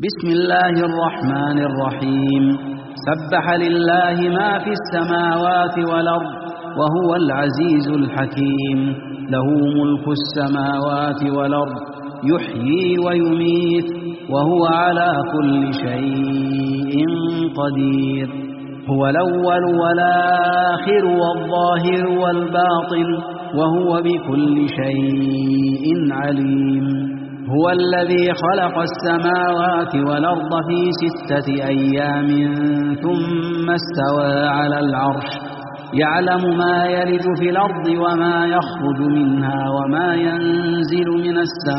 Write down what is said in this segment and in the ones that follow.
بسم الله الرحمن الرحيم. سبح لله ما في السماوات والأرض وهو العزيز الحكيم. له ملك السماوات والأرض يحيي ويميت وهو على كل شيء قدير. هو الأول والآخر والظاهر والباطن وهو بكل شيء عليم. هو الذي خلق السماوات والأرض في 6 أيام ثم استوى على العرش يعلم ما يلج في الأرض وما يخرج منها وما ينزل من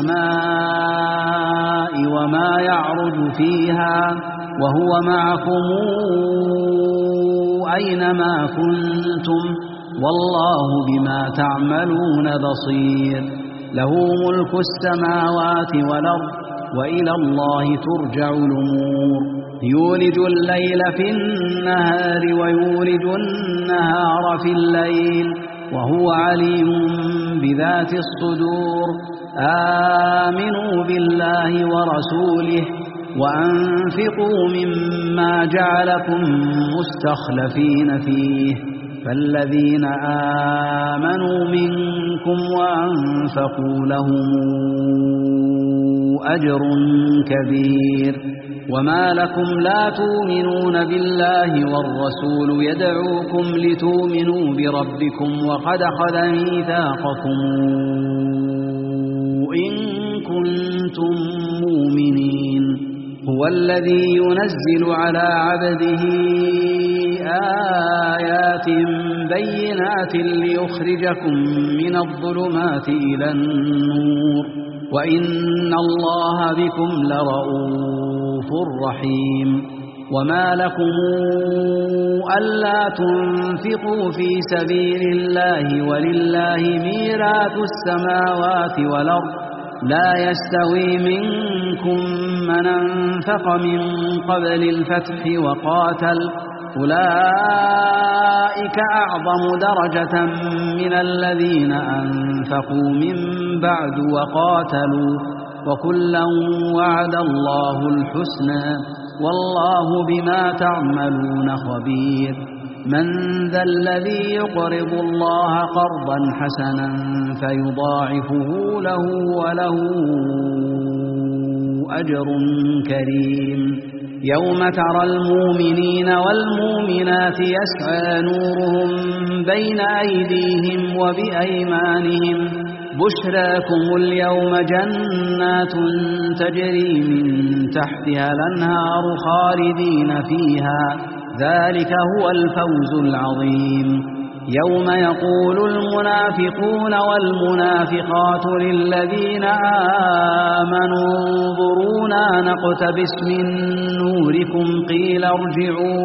السماء وما يعرج فيها وهو معكم أينما كنتم والله بما تعملون بصير. له ملك السماوات والأرض وإلى الله ترجع الأمور. يولج الليل في النهار ويولج النهار في الليل وهو عليم بذات الصدور. آمنوا بالله ورسوله وأنفقوا مما جعلكم مستخلفين فيه فالذين آمنوا منكم وأنفقوا لهم أجر كبير. وما لكم لا تؤمنون بالله والرسول يدعوكم لتؤمنوا بربكم وقد أخذ ميثاقكم إن كنتم مؤمنين. هو الذي ينزل على عبده آيات بينات ليخرجكم من الظلمات إلى النور وإن الله بكم لرؤوف رحيم. وما لكم ألا تنفقوا في سبيل الله ولله ميراث السماوات والأرض لا يستوي منكم من أنفق من قبل الفتح وقاتل أولئك أعظم درجة من الذين أنفقوا من بعد وقاتلوا وكلا وعد الله الحسنى والله بما تعملون خبير. من ذا الذي يقرض الله قرضا حسنا فيضاعفه له وله أجر كريم. يوم ترى المؤمنين والمؤمنات يسعى نورهم بين أيديهم وبأيمانهم بشراكم اليوم جنات تجري من تحتها الأنهار خالدين فيها ذلك هو الفوز العظيم. يوم يقول المنافقون والمنافقات للذين آمنوا انظرونا نقتبس من نوركم قيل ارجعوا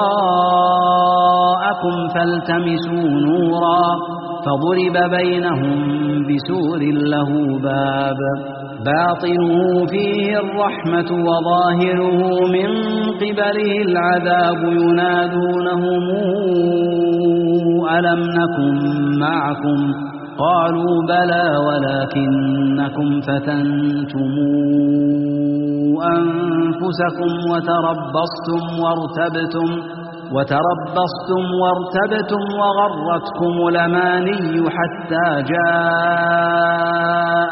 وراءكم فالتمسوا نورا فضرب بينهم بسور له باب باطنه فيه الرحمة وظاهره من قبله العذاب ينادونهم ألم نكن معكم قالوا بلى ولكنكم فتنتم أنفسكم وتربصتم وارتبتم وغرتكم الأماني حتى جاء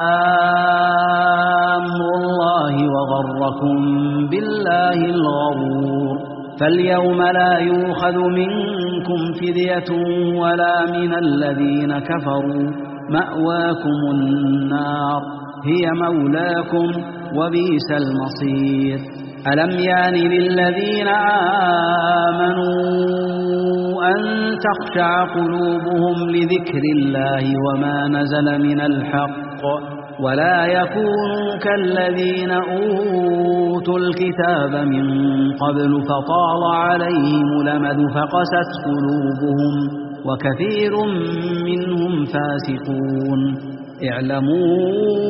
أمر الله وغركم بالله الغرور. فاليوم لا يؤخذ منكم فدية ولا من الذين كفروا مأواكم النار هي مولاكم وبئس المصير. ألم يان للذين آمنوا أن تخشع قلوبهم لذكر الله وما نزل من الحق ولا يكونوا كالذين أوتوا الكتاب من قبل فطال عليهم الأمد فقست قلوبهم وكثير منهم فاسقون. اعلموا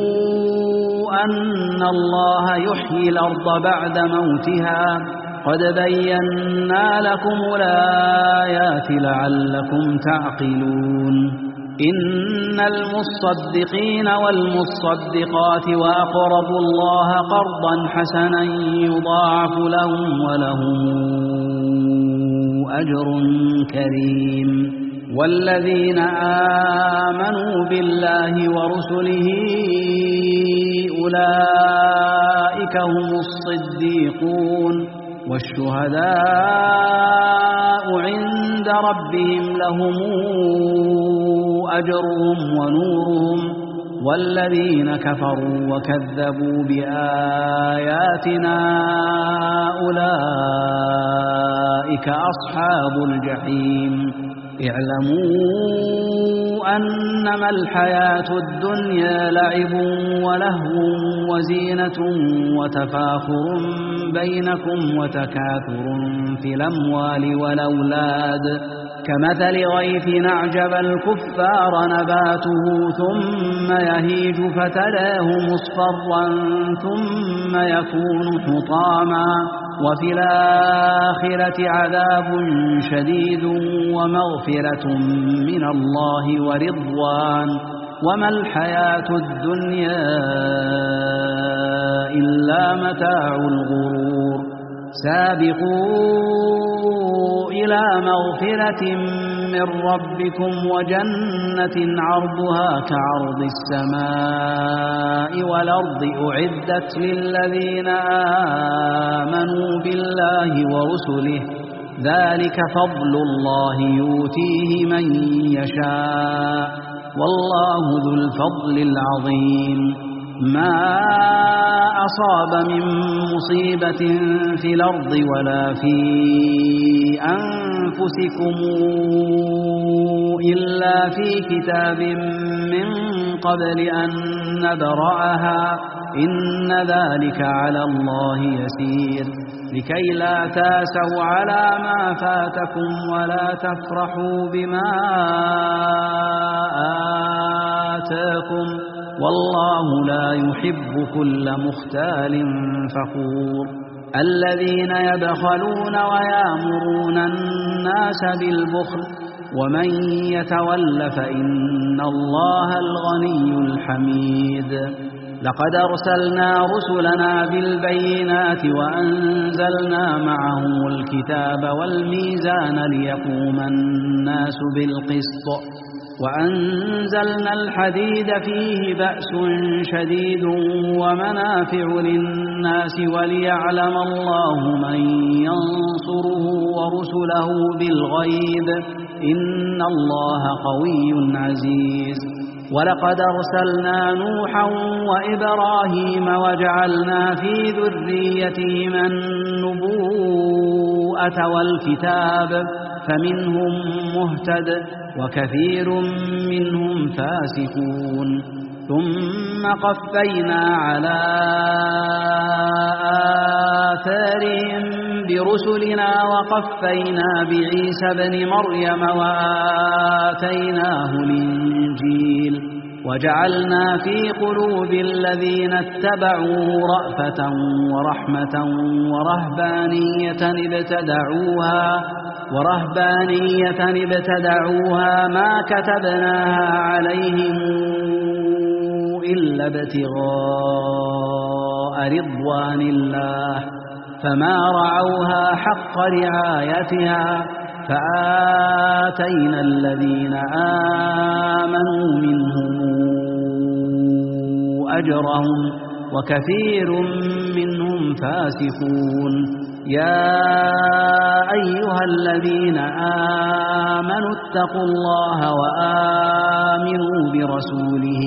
أن الله يحيي الأرض بعد موتها قد بينا لكم الآيات لعلكم تعقلون. إن المصدقين والمصدقات وأقرضوا الله قرضا حسنا يضاعف لهم ولهم أجر كريم والذين آمنوا بالله ورسله أولئك هم الصديقون والشهداء عند ربهم لهم أجرهم ونورهم والذين كفروا وكذبوا بآياتنا أولئك أصحاب الجحيم اعلموا أنما الحياة الدنيا لعب ولهو وزينة وتفاخر بينكم وتكاثر في الأموال والأولاد كمثل غيث أعجب الكفار نباته ثم يهيج فتراه مصفرا ثم يكون حطاما وفي الآخرة عذاب شديد ومغفرة من الله ورضوان وما الحياة الدنيا إلا متاع الغرور سابقوا إلى مغفرة من ربكم وجنة عرضها كعرض السماء والأرض أعدت للذين آمنوا بالله ورسله ذلك فضل الله يؤتيه من يشاء والله ذو الفضل العظيم ما أصاب من مصيبة في الأرض ولا في أنفسكم إلا في كتاب من قبل أن نبرأها إن ذلك على الله يسير لكي لا تاسوا على ما فاتكم ولا تفرحوا بما آتاكم والله لا يحب كل مختال فخور الذين يبخلون ويأمرون الناس بالبخل ومن يتول فإن الله الغني الحميد لقد أرسلنا رسلنا بالبينات وأنزلنا معهم الكتاب والميزان ليقوم الناس بالقسط وأنزلنا الحديد فيه بأس شديد ومنافع للناس وليعلم الله من ينصره ورسله بالغيب إن الله قوي عزيز ولقد أرسلنا نوحا وإبراهيم وجعلنا في ذريتهما النبوءة والكتاب فمنهم مهتد وكثير منهم فاسقون ثم قفينا على آثارهم برسلنا وقفينا بعيسى بن مريم وآتيناه الإنجيل وجعلنا في قلوب الذين اتبعوه رأفة ورحمة ورهبانية ابتدعوها ما كتبناها عليهم إلا ابتغاء رضوان الله فما رعوها حق رعايتها فآتينا الذين آمنوا منهم أجرهم وكثير منهم فاسقون يا أيها الذين آمنوا اتقوا الله وآمنوا برسوله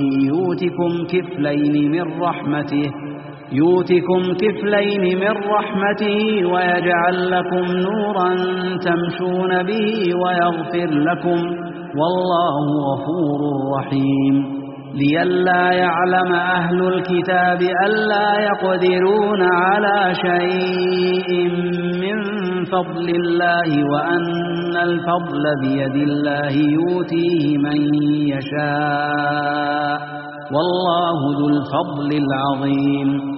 يؤتكم كفلين من رحمته ويجعل لكم نورا تمشون به ويغفر لكم والله غفور رحيم لئلا يعلم أهل الكتاب ألا يقدرون على شيء من فضل الله وأن الفضل بيد الله يؤتيه من يشاء والله ذو الفضل العظيم